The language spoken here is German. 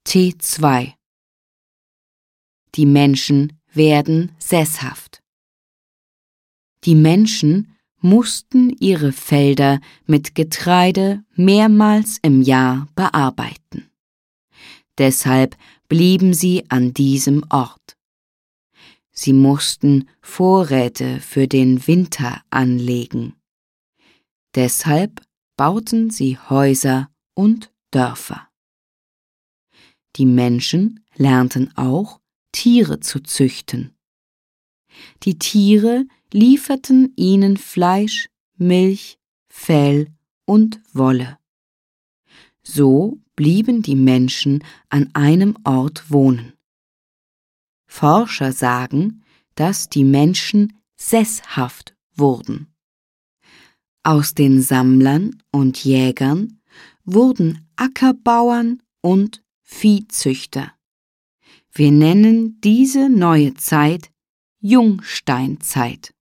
T2. Die Menschen werden sesshaft. Die Menschen mussten ihre Felder mit Getreide mehrmals im Jahr bearbeiten. Deshalb blieben sie an diesem Ort. Sie mussten Vorräte für den Winter anlegen. Deshalb bauten sie Häuser und Dörfer. Die Menschen lernten auch, Tiere zu züchten. Die Tiere lieferten ihnen Fleisch, Milch, Fell und Wolle. So blieben die Menschen an einem Ort wohnen. Forscher sagen, dass die Menschen sesshaft wurden. Aus den Sammlern und Jägern wurden Ackerbauern und Viehzüchter. Wir nennen diese neue Zeit Jungsteinzeit.